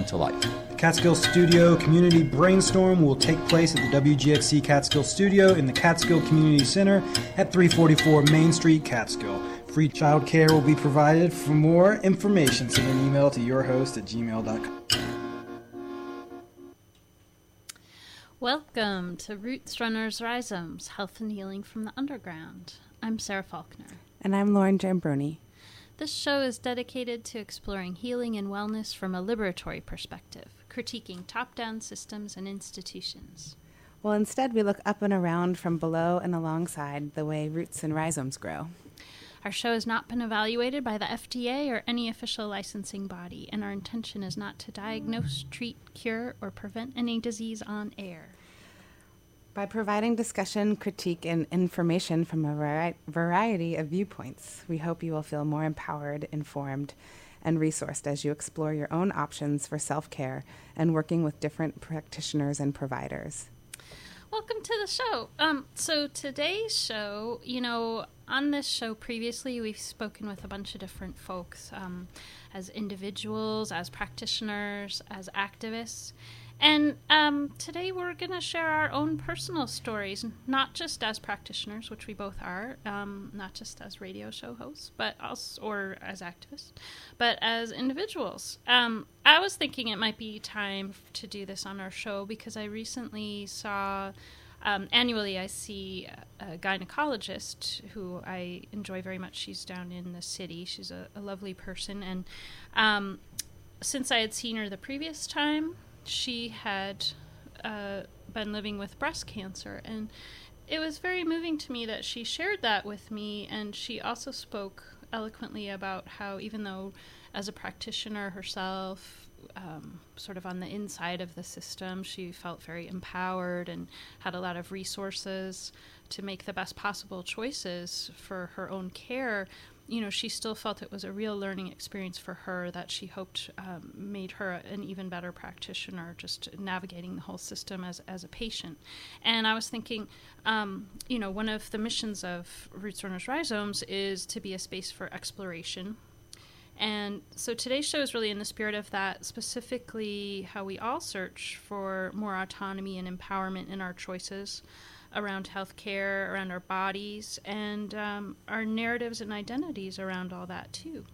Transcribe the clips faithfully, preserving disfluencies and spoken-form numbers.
come to life. The Catskill Studio Community Brainstorm will take place at the W G X C Catskill Studio in the Catskill Community Center at three forty-four Main Street, Catskill. Free child care will be provided. For more information, send an email to yourhost at gmail dot com. Welcome to Roots Runners Rhizomes, Health and Healing from the Underground. I'm Sarah Faulkner. And I'm Lauren Jambroni. This show is dedicated to exploring healing and wellness from a liberatory perspective, critiquing top-down systems and institutions. Well, instead we look up and around from below and alongside the way roots and rhizomes grow. Our show has not been evaluated by the F D A or any official licensing body, and our intention is not to diagnose, treat, cure, or prevent any disease on air. By providing discussion, critique, and information from a vari- variety of viewpoints, we hope you will feel more empowered, informed, and resourced as you explore your own options for self-care and working with different practitioners and providers. Welcome to the show. Um, so today's show, you know, on this show previously, we've spoken with a bunch of different folks um, as individuals, as practitioners, as activists. And um, today we're going to share our own personal stories, not just as practitioners, which we both are, um, not just as radio show hosts, but also, or as activists, but as individuals. Um, I was thinking it might be time to do this on our show because I recently saw, um, annually I see a, a gynecologist who I enjoy very much. She's down in the city. She's a, a lovely person. And um, since I had seen her the previous time, she had uh, been living with breast cancer, and it was very moving to me that she shared that with me, and she also spoke eloquently about how even though as a practitioner herself, um, sort of on the inside of the system, she felt very empowered and had a lot of resources to make the best possible choices for her own care. You know, she still felt it was a real learning experience for her that she hoped um, made her an even better practitioner, just navigating the whole system as, as a patient. And I was thinking, um, you know, one of the missions of Roots Runners Rhizomes is to be a space for exploration. And so today's show is really in the spirit of that, specifically how we all search for more autonomy and empowerment in our choices around healthcare, around our bodies, and um, our narratives and identities around all that too.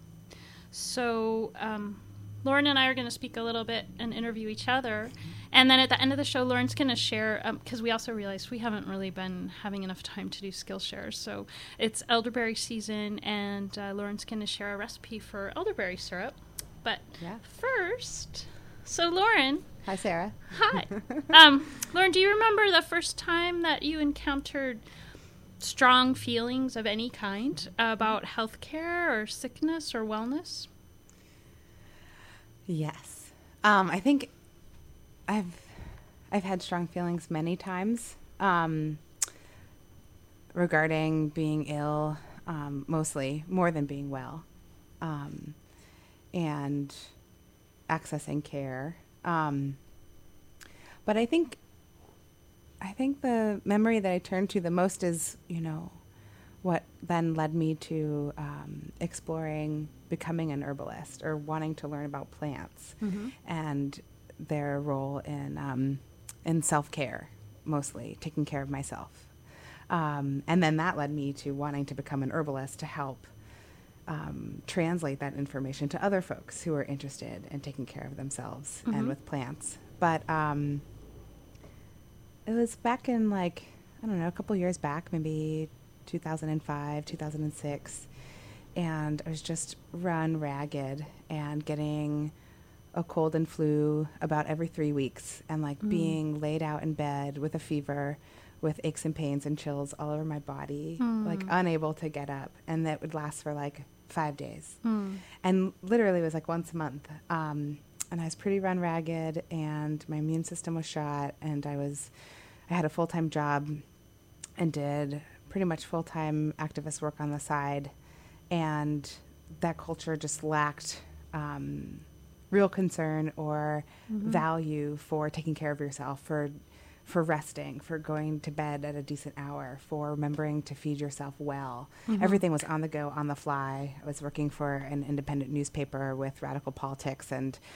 So um, Lauren and I are going to speak a little bit and interview each other, and then at the end of the show, Lauren's going to share, because um, we also realized we haven't really been having enough time to do skill shares, so it's elderberry season, and uh, Lauren's going to share a recipe for elderberry syrup. But yeah. first, so Lauren... Hi, Sarah. Hi. Um, Lauren, do you remember the first time that you encountered strong feelings of any kind about healthcare or sickness or wellness? Yes. Um, I think I've I've had strong feelings many times um, regarding being ill, um, mostly more than being well, um, and accessing care. Um, but I think, I think the memory that I turn to the most is, you know, what then led me to um, exploring becoming an herbalist or wanting to learn about plants mm-hmm. and their role in um, in self-care, mostly taking care of myself. Um, and then that led me to wanting to become an herbalist to help Um, translate that information to other folks who are interested in taking care of themselves mm-hmm. and with plants. But um, it was back in like, I don't know, a couple years back, maybe two thousand five, two thousand six, and I was just run ragged and getting a cold and flu about every three weeks and like mm. being laid out in bed with a fever, with aches and pains and chills all over my body, mm. like unable to get up. And that would last for like five days. Mm. And literally it was like once a month. Um, and I was pretty run ragged and my immune system was shot and I was, I had a full-time job and did pretty much full-time activist work on the side. And that culture just lacked um, real concern or mm-hmm. value for taking care of yourself, for for resting, for going to bed at a decent hour, for remembering to feed yourself well. Mm-hmm. Everything was on the go, on the fly. I was working for an independent newspaper with radical politics, and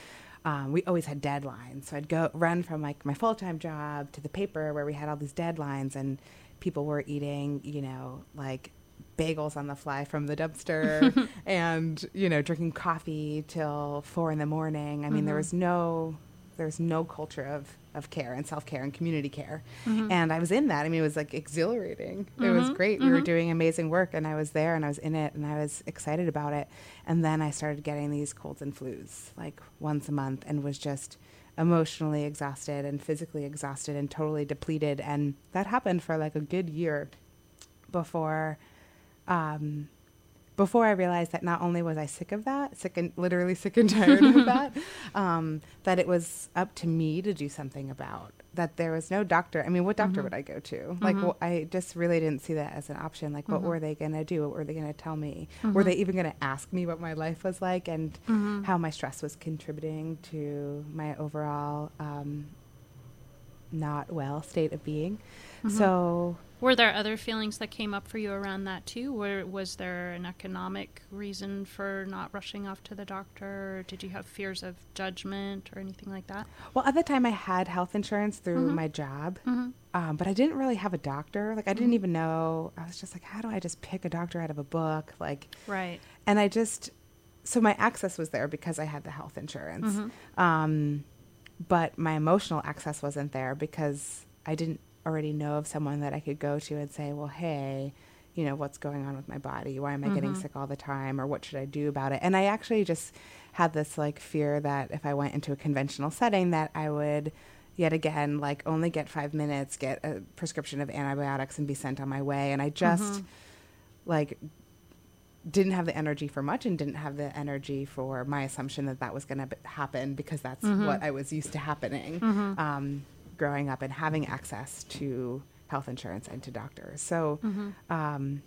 um, we always had deadlines. So I'd go run from like my full-time job to the paper where we had all these deadlines, and people were eating, you know, like bagels on the fly from the dumpster and, you know, drinking coffee till four in the morning. I mean, mm-hmm. there was no, there's no culture of, of care and self-care and community care. Mm-hmm. And I was in that. I mean, it was like exhilarating. Mm-hmm. It was great. Mm-hmm. We were doing amazing work, and I was there and I was in it and I was excited about it. And then I started getting these colds and flus like once a month, and was just emotionally exhausted and physically exhausted and totally depleted. And that happened for like a good year before Um, before I realized that not only was I sick of that, sick and literally sick and tired of that, um, that it was up to me to do something about. That there was no doctor. I mean, what doctor mm-hmm. would I go to? Mm-hmm. Like, well, I just really didn't see that as an option. Like, mm-hmm. what were they going to do? What were they going to tell me? Mm-hmm. Were they even going to ask me what my life was like and mm-hmm. how my stress was contributing to my overall um, not well state of being? Mm-hmm. So... Were there other feelings that came up for you around that too? Were, was there an economic reason for not rushing off to the doctor? Or did you have fears of judgment or anything like that? Well, at the time I had health insurance through mm-hmm. my job, mm-hmm. um, but I didn't really have a doctor. Like I didn't mm-hmm. even know. I was just like, how do I just pick a doctor out of a book? Like, right. And I just, so my access was there because I had the health insurance. Mm-hmm. Um, but my emotional access wasn't there because I didn't already know of someone that I could go to and say, well, hey, you know, what's going on with my body? Why am I mm-hmm. getting sick all the time? Or what should I do about it? And I actually just had this like fear that if I went into a conventional setting that I would yet again, like only get five minutes, get a prescription of antibiotics and be sent on my way. And I just mm-hmm. like didn't have the energy for much and didn't have the energy for my assumption that that was going to b- happen because that's mm-hmm. what I was used to happening. Mm-hmm. Um, growing up and having access to health insurance and to doctors. So, mm-hmm. um,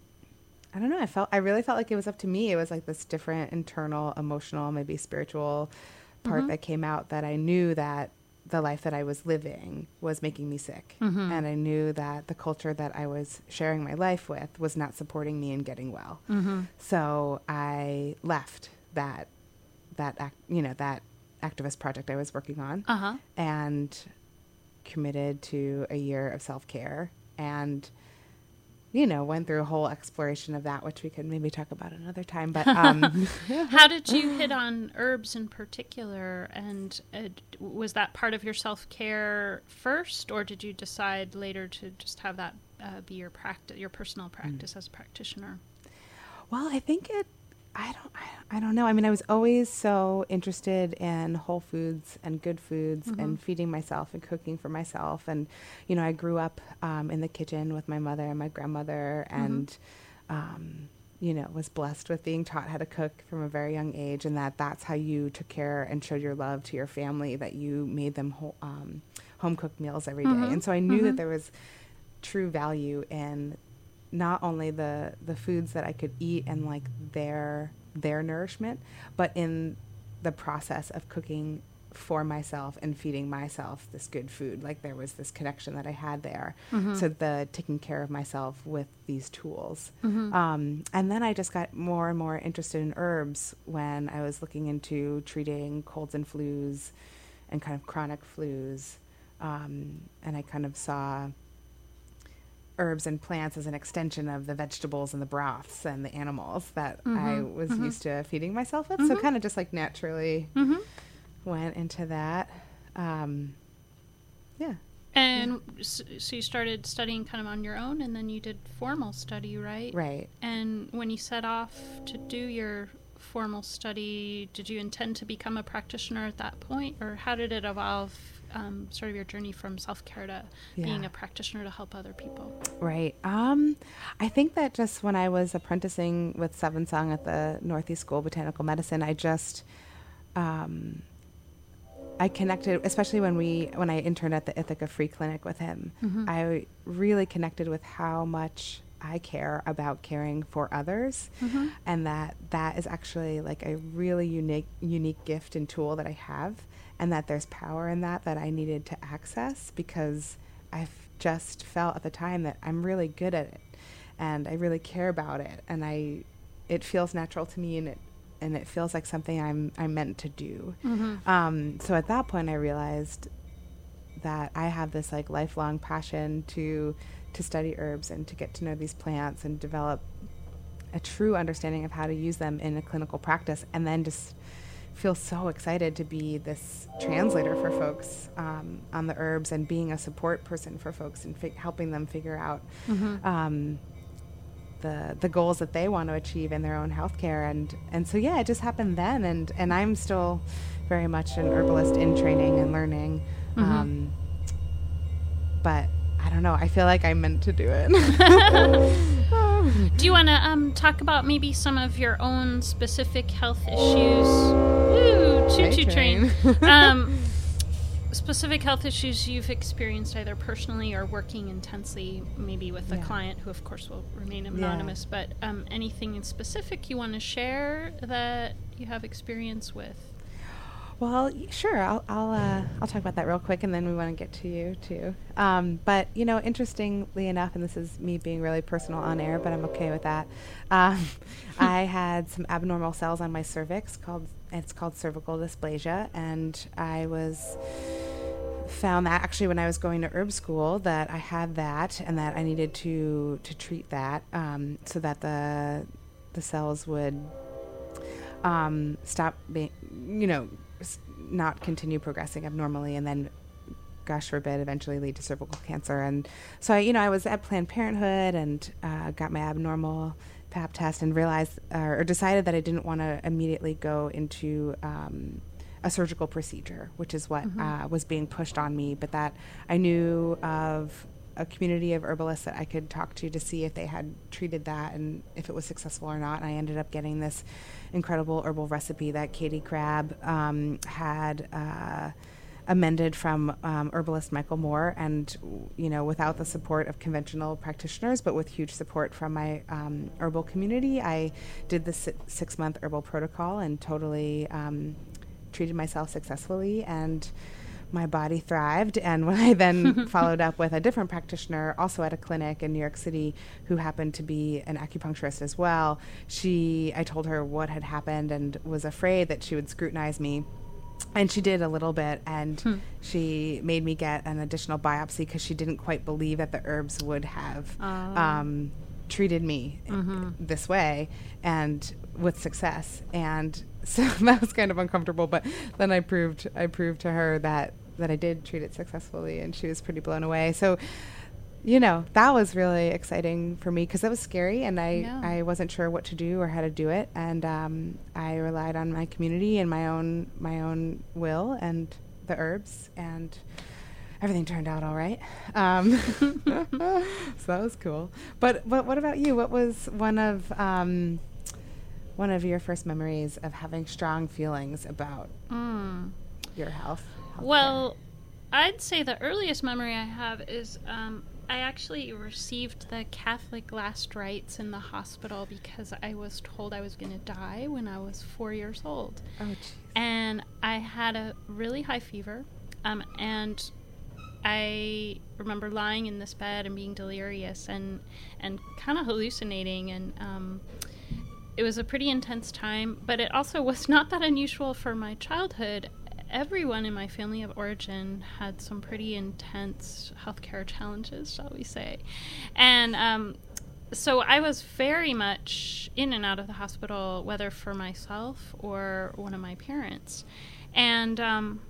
I don't know. I felt, I really felt like it was up to me. It was like this different internal, emotional, maybe spiritual part mm-hmm. that came out that I knew that the life that I was living was making me sick. Mm-hmm. And I knew that the culture that I was sharing my life with was not supporting me in getting well. Mm-hmm. So I left that, that, act, you know, that activist project I was working on uh-huh. and committed to a year of self-care and, you know, went through a whole exploration of that, which we could maybe talk about another time. But um, how did you hit on herbs in particular? And uh, was that part of your self-care first, or did you decide later to just have that uh, be your practice, your personal practice mm. as a practitioner? Well, I think it, I don't, I, I don't know. I mean, I was always so interested in whole foods and good foods mm-hmm. and feeding myself and cooking for myself. And, you know, I grew up um, in the kitchen with my mother and my grandmother and, mm-hmm. um, you know, was blessed with being taught how to cook from a very young age, and that that's how you took care and showed your love to your family, that you made them whole, um, home cooked meals every day. Mm-hmm. And so I knew mm-hmm. that there was true value in not only the, the foods that I could eat and like their their nourishment, but in the process of cooking for myself and feeding myself this good food. Like there was this connection that I had there. Mm-hmm. So the taking care of myself with these tools. Mm-hmm. Um, and then I just got more and more interested in herbs when I was looking into treating colds and flus and kind of chronic flus. Um, and I kind of saw herbs and plants as an extension of the vegetables and the broths and the animals that mm-hmm. I was mm-hmm. used to feeding myself with. Mm-hmm. So kind of just like naturally mm-hmm. went into that. Um, yeah. And yeah. So, so you started studying kind of on your own, and then you did formal study, right? Right. And when you set off to do your formal study, did you intend to become a practitioner at that point, or how did it evolve? Um, sort of your journey from self-care to yeah. being a practitioner to help other people? Right. Um, I think that just when I was apprenticing with Seven Song at the Northeast School of Botanical Medicine, I just, um, I connected, especially when we, when I interned at the Ithaca Free Clinic with him, mm-hmm. I really connected with how much I care about caring for others, mm-hmm. and that that is actually like a really unique, unique gift and tool that I have. And that there's power in that that I needed to access, because I've just felt at the time that I'm really good at it and I really care about it, and I it feels natural to me, and it and it feels like something I'm I'm meant to do. Mm-hmm. Um, so at that point, I realized that I have this like lifelong passion to to study herbs and to get to know these plants and develop a true understanding of how to use them in a clinical practice, and then just feel so excited to be this translator for folks um, on the herbs and being a support person for folks and fi- helping them figure out Mm-hmm. um, the the goals that they want to achieve in their own healthcare. And and so yeah, it just happened then, and and I'm still very much an herbalist in training and learning. Mm-hmm. Um, but I don't know, I feel like I'm meant to do it. Do you want to um, talk about maybe some of your own specific health issues? Ooh, choo-choo train. um, specific health issues you've experienced either personally or working intensely, maybe with a Yeah. client who, of course, will remain anonymous. But um, anything in specific you want to share that you have experience with? Well, y- sure. I'll I'll uh, I'll talk about that real quick, and then we want to get to you too. Um, but you know, interestingly enough, and this is me being really personal on air, but I'm okay with that. Um, I had some abnormal cells on my cervix called it's called cervical dysplasia, and I was found that actually when I was going to herb school that I had that, and that I needed to to treat that um, so that the the cells would um, stop being, you know. not continue progressing abnormally, and then, gosh forbid, eventually lead to cervical cancer. And so, I, you know, I was at Planned Parenthood and uh, got my abnormal pap test and realized uh, or decided that I didn't want to immediately go into um, a surgical procedure, which is what Mm-hmm. uh, was being pushed on me, but that I knew of a community of herbalists that I could talk to to see if they had treated that and if it was successful or not. And I ended up getting this incredible herbal recipe that Katie Crabb um, had uh, amended from um, herbalist Michael Moore, and you know, without the support of conventional practitioners, but with huge support from my um, herbal community, I did the si- six-month herbal protocol and totally um, treated myself successfully, and my body thrived. And when I then followed up with a different practitioner, also at a clinic in New York City, who happened to be an acupuncturist as well, she, I told her what had happened and was afraid that she would scrutinize me. And she did a little bit, and Hmm. she made me get an additional biopsy because she didn't quite believe that the herbs would have Oh. um, treated me Mhm. this way and with success. And so that was kind of uncomfortable, but then I proved I proved to her that that I did treat it successfully, and she was pretty blown away. So, you know, that was really exciting for me because that was scary, and I, Yeah. I wasn't sure what to do or how to do it, and um, I relied on my community and my own my own will and the herbs, and everything turned out all right. Um, so that was cool. But but what about you? What was one of um, one of your first memories of having strong feelings about Mm. your health? healthcare? Well, I'd say the earliest memory I have is um, I actually received the Catholic last rites in the hospital because I was told I was going to die when I was four years old. Oh, geez. And I had a really high fever, um, and I remember lying in this bed and being delirious and and kind of hallucinating, and um, it was a pretty intense time, but it also was not that unusual for my childhood. Everyone in my family of origin had some pretty intense healthcare challenges, shall we say. And um, so I was very much in and out of the hospital, whether for myself or one of my parents. And um,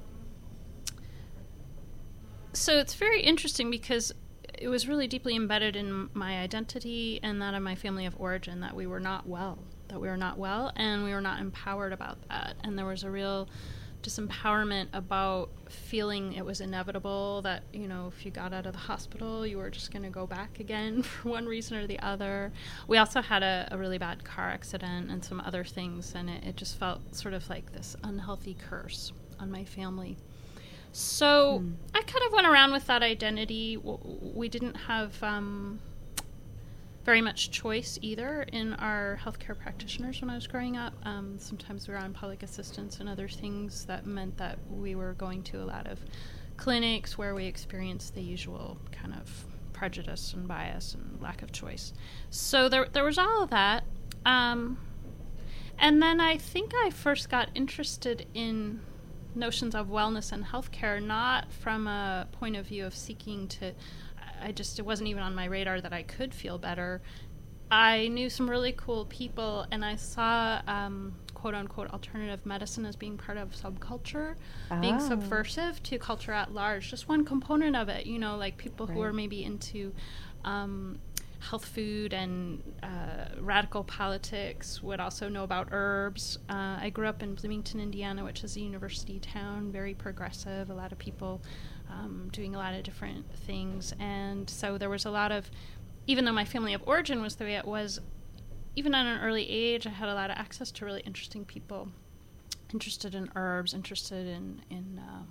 so it's very interesting because it was really deeply embedded in my identity and that of my family of origin that we were not well, that we were not well, and we were not empowered about that. And there was a real disempowerment about feeling it was inevitable that, you know, if you got out of the hospital, you were just going to go back again for one reason or the other. We also had a, a really bad car accident and some other things, and it, it just felt sort of like this unhealthy curse on my family. So Mm. I kind of went around with that identity. W- We didn't have um, very much choice either in our healthcare practitioners when I was growing up. Um, sometimes we were on public assistance and other things that meant that we were going to a lot of clinics where we experienced the usual kind of prejudice and bias and lack of choice. So there, there was all of that. Um, And then I think I first got interested in notions of wellness and healthcare, not from a point of view of seeking to, I just, it wasn't even on my radar that I could feel better. I knew some really cool people, and I saw um, quote-unquote alternative medicine as being part of subculture, oh. being subversive to culture at large. Just one component of it, you know, like people right. who are maybe into um, health food and uh, radical politics would also know about herbs. Uh, I grew up in Bloomington, Indiana, which is a university town, very progressive, a lot of people um, doing a lot of different things. And so there was a lot of, even though my family of origin was the way it was, even at an early age, I had a lot of access to really interesting people, interested in herbs, interested in, in uh,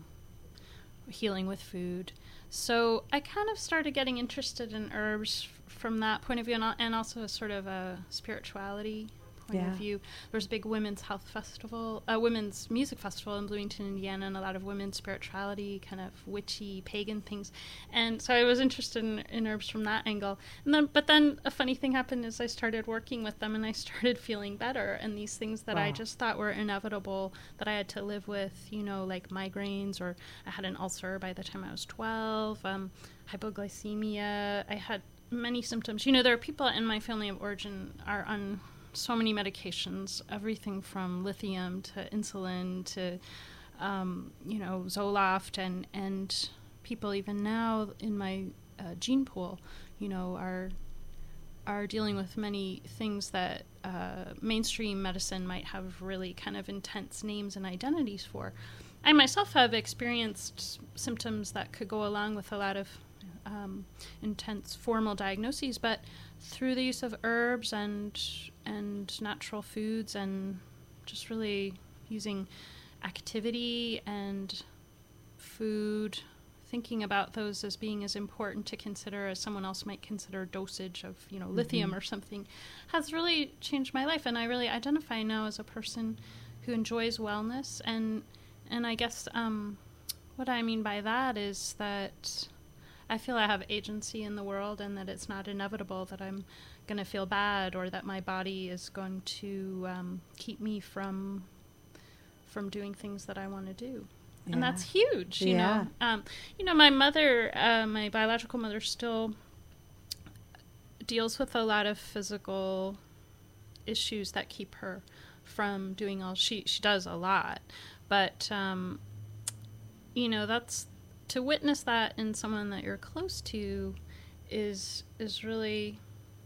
healing with food. So I kind of started getting interested in herbs f- from that point of view, and, al- and also a sort of a spirituality point yeah. of view. There's a big women's health festival, a uh, women's music festival in Bloomington, Indiana, and a lot of women's spirituality, kind of witchy, pagan things. And so I was interested in, in herbs from that angle. And then, but then a funny thing happened is I started working with them, and I started feeling better. And these things that wow. I just thought were inevitable, that I had to live with, you know, like migraines, or I had an ulcer by the time I was twelve, um, hypoglycemia. I had many symptoms. You know, there are people in my family of origin are on so many medications, everything from lithium to insulin to, um, you know, Zoloft, and, and people even now in my uh, gene pool, you know, are are dealing with many things that uh, mainstream medicine might have really kind of intense names and identities for. I myself have experienced symptoms that could go along with a lot of um, intense formal diagnoses, but through the use of herbs and and natural foods, and just really using activity and food, thinking about those as being as important to consider as someone else might consider dosage of, you know, mm-hmm. lithium or something, has really changed my life. And I really identify now as a person who enjoys wellness. And and I guess um, what I mean by that is that I feel I have agency in the world, and that it's not inevitable that I'm going to feel bad, or that my body is going to um, keep me from from doing things that I want to do. Yeah. And that's huge, you yeah. know. Um, you know, my mother, uh, my biological mother, still deals with a lot of physical issues that keep her from doing all she she does a lot, but um, you know, that's to witness that in someone that you're close to is is really,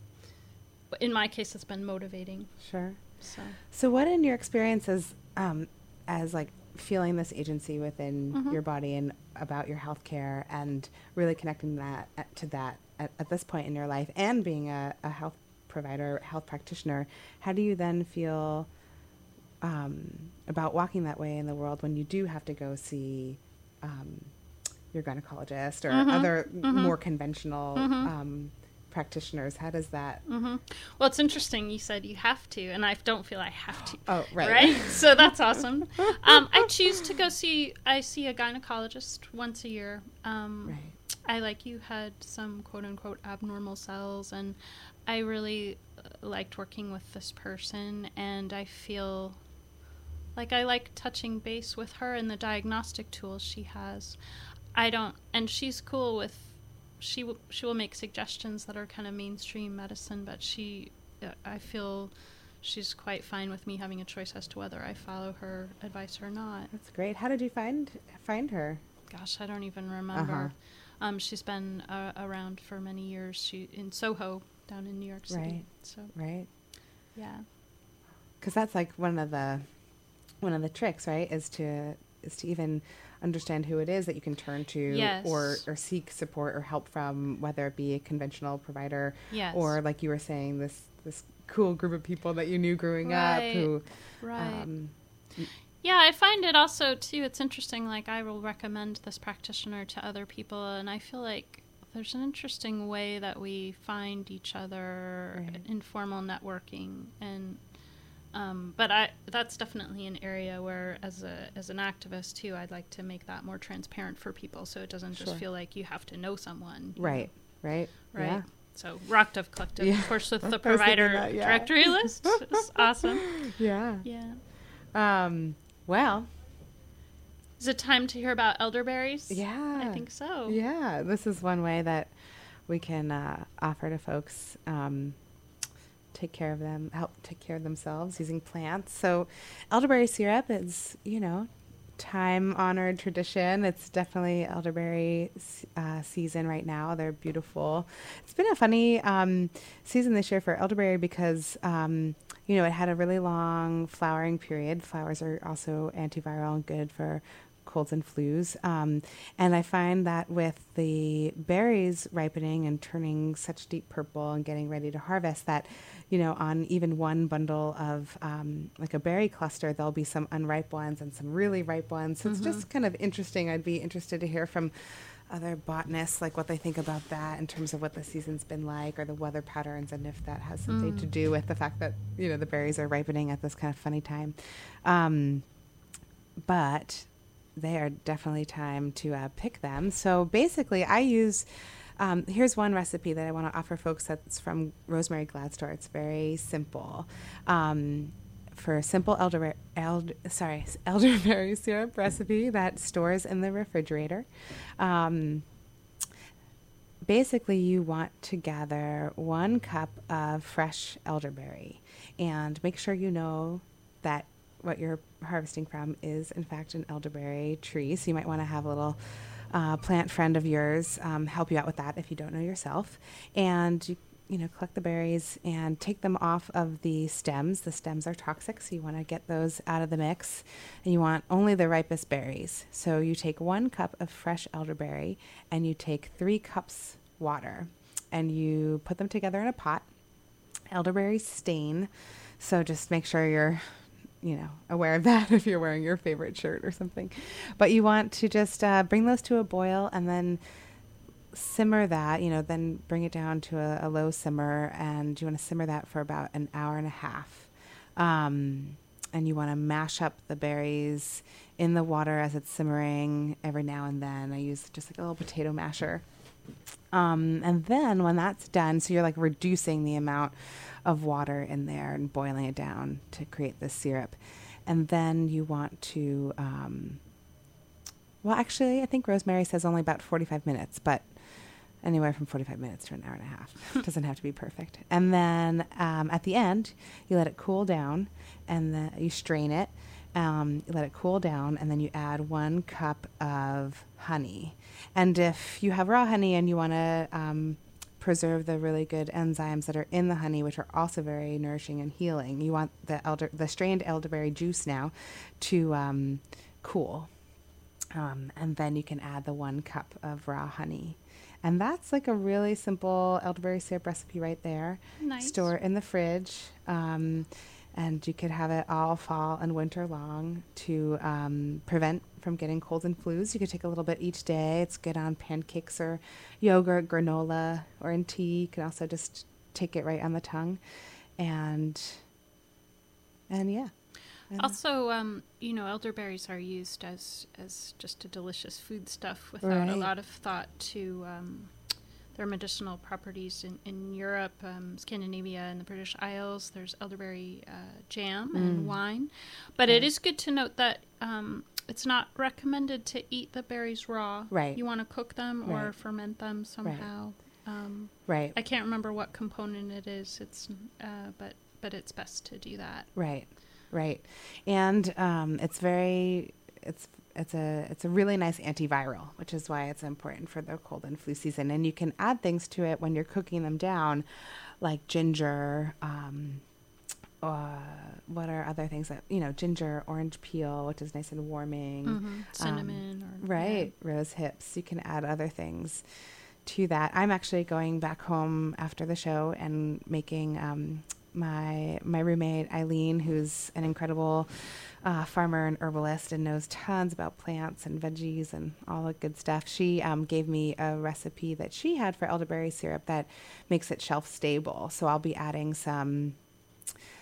in my case, it's been motivating. Sure. So, so what in your experience as, um, as like feeling this agency within mm-hmm. your body and about your healthcare, and really connecting that at, to that at, at this point in your life, and being a, a health provider, health practitioner, how do you then feel um, about walking that way in the world when you do have to go see um, your gynecologist or mm-hmm. other mm-hmm. more conventional mm-hmm. um, practitioners? How does that? Mm-hmm. Well, it's interesting. You said you have to, and I don't feel I have to. Oh, right. Right? So that's awesome. um, I choose to go see, I see a gynecologist once a year. Um, right. I, like you, had some quote-unquote abnormal cells, and I really uh, liked working with this person, and I feel like I like touching base with her and the diagnostic tools she has. I don't, and she's cool with, she w- she will make suggestions that are kind of mainstream medicine, but she, uh, I feel she's quite fine with me having a choice as to whether I follow her advice or not. That's great. How did you find find her? Gosh, I don't even remember. Uh-huh. Um, she's been uh, around for many years. She in Soho, down in New York City. Right. So right. Yeah. Because that's like one of the one of the tricks, right? Is to is to even understand who it is that you can turn to, yes. or or seek support or help from, whether it be a conventional provider, yes. or like you were saying, this this cool group of people that you knew growing right. up who right um, yeah, I find it also too, it's interesting, like I will recommend this practitioner to other people, and I feel like there's an interesting way that we find each other, right. informal networking, and Um, but I, that's definitely an area where, as a as an activist too, I'd like to make that more transparent for people, so it doesn't just sure. feel like you have to know someone. Right, know? right, right. Yeah, So Rock Dove Collective, Yeah. of course, with I the was thinking provider that, yeah. directory list. It's awesome. Yeah. Yeah. Um, well, Is it time to hear about elderberries? yeah. I think so. Yeah, this is one way that we can uh, offer to folks, um, take care of them, help take care of themselves using plants. So elderberry syrup is, you know, time-honored tradition. It's definitely elderberry uh, season right now. They're beautiful. It's been a funny um, season this year for elderberry because, um, you know, it had a really long flowering period. Flowers are also antiviral and good for colds and flus. Um, and I find that with the berries ripening and turning such deep purple and getting ready to harvest that, you know, on even one bundle of um, like a berry cluster, there'll be some unripe ones and some really ripe ones. So Mm-hmm. it's just kind of interesting. I'd be interested to hear from other botanists, like what they think about that in terms of what the season's been like or the weather patterns, and if that has something Mm. to do with the fact that, you know, the berries are ripening at this kind of funny time. Um, but they are definitely time to uh, pick them. So basically, I use, um, here's one recipe that I want to offer folks that's from Rosemary Gladstore. It's very simple. Um, for a simple elderberry, eld, sorry, elderberry syrup recipe that stores in the refrigerator. Um, basically, you want to gather one cup of fresh elderberry and make sure you know that what you're harvesting from is, in fact, an elderberry tree. So you might want to have a little uh, plant friend of yours um, help you out with that if you don't know yourself. And you, you know, collect the berries and take them off of the stems. The stems are toxic, so you want to get those out of the mix. And you want only the ripest berries. So you take one cup of fresh elderberry and you take three cups water and you put them together in a pot. Elderberry stain. So just make sure you're, you know, aware of that if you're wearing your favorite shirt or something. But you want to just uh, bring those to a boil and then simmer that, you know, then bring it down to a, a low simmer, and you want to simmer that for about an hour and a half. Um, and you want to mash up the berries in the water as it's simmering every now and then. I use just like a little potato masher. Um, and then when that's done, so you're like reducing the amount of water in there and boiling it down to create this syrup. And then you want to, um, well, actually, I think Rosemary says only about forty-five minutes, but anywhere from forty-five minutes to an hour and a half. It doesn't have to be perfect. And then um, at the end, you let it cool down, and then you strain it. Um, you let it cool down, and then you add one cup of honey. And if you have raw honey and you want to um, preserve the really good enzymes that are in the honey, which are also very nourishing and healing, you want the elder, the strained elderberry juice now to um, cool. Um, and then you can add the one cup of raw honey. And that's like a really simple elderberry syrup recipe right there. Nice. Store it in the fridge. Um, and you could have it all fall and winter long to um, prevent from getting colds and flus. You could take a little bit each day. It's good on pancakes or yogurt, granola, or in tea. You can also just take it right on the tongue. And, and yeah. And Also, um, you know, elderberries are used as, as just a delicious food stuff without Right. a lot of thought to um, their medicinal properties. In, in Europe, um, Scandinavia, and the British Isles, there's elderberry uh, jam and Mm. wine. But Yeah. it is good to note that um, it's not recommended to eat the berries raw. Right. You want to cook them or Right. ferment them somehow. Um, Right. I can't remember what component it is. It's, uh, but but it's best to do that. Right, right, and um, it's very it's it's a it's a really nice antiviral, which is why it's important for the cold and flu season. And you can add things to it when you're cooking them down, like ginger. Um, uh, what are other things that you know? Ginger, orange peel, which is nice and warming. Mm-hmm. Cinnamon or Right, rose hips. You can add other things to that. I'm actually going back home after the show and making um, my my roommate Eileen, who's an incredible uh, farmer and herbalist and knows tons about plants and veggies and all the good stuff. She um, gave me a recipe that she had for elderberry syrup that makes it shelf stable. So I'll be adding some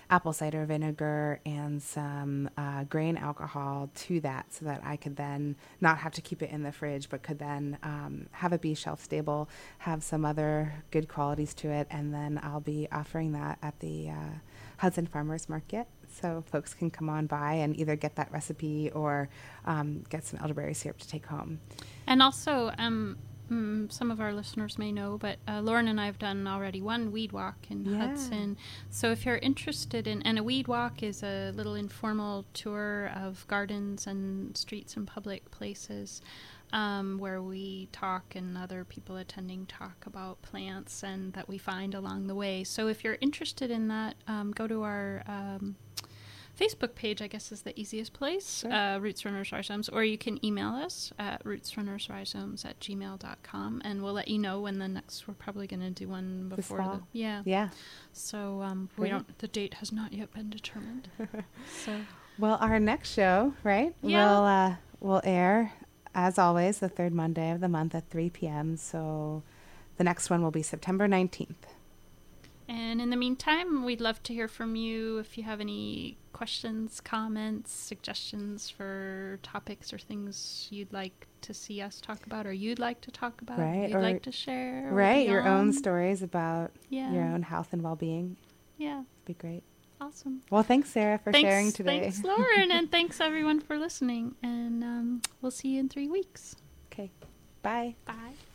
apple cider vinegar and some uh, grain alcohol to that so that I could then not have to keep it in the fridge, but could then um, have it be shelf stable, have some other good qualities to it, and then I'll be offering that at the uh, Hudson Farmers Market. So folks can come on by and either get that recipe or um, get some elderberry syrup to take home. And also, um, mm, some of our listeners may know, but uh, Lauren and I have done already one weed walk in Yeah. Hudson. So if you're interested in, and a weed walk is a little informal tour of gardens and streets and public places um, where we talk and other people attending talk about plants and that we find along the way. So if you're interested in that, um, go to our um, Facebook page, I guess, is the easiest place, Sure. uh, Roots Runners Rhizomes, or you can email us at rootsrunnersrhizomes at gmail dot com, and we'll let you know when the next, we're probably going to do one This before fall? the, yeah. Yeah. So um, we Great. don't, the date has not yet been determined. So Well, our next show, right, Yeah. will uh, will air, as always, the third Monday of the month at three p.m. So the next one will be September nineteenth. And in the meantime, we'd love to hear from you if you have any questions, comments, suggestions for topics or things you'd like to see us talk about or you'd like to talk about, Right, you'd or- like to share. or Right, your own beyond. stories about Yeah. your own health and well-being. Yeah, Be great. awesome. Well, thanks, Sarah, for thanks, sharing today. Thanks, Lauren, and thanks, everyone, for listening. And um, we'll see you in three weeks. Okay, bye. Bye.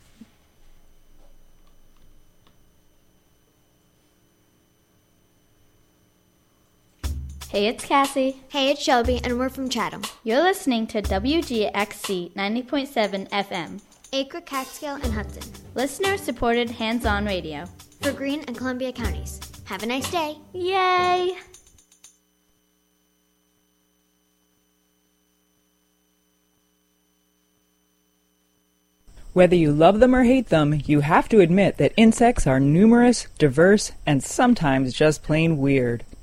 Hey, it's Cassie. Hey, it's Shelby, and we're from Chatham. You're listening to W G X C ninety point seven F M. Acre, Catskill, and Hudson. Listener-supported hands-on radio. For Greene and Columbia counties. Have a nice day. Yay! Whether you love them or hate them, you have to admit that insects are numerous, diverse, and sometimes just plain weird.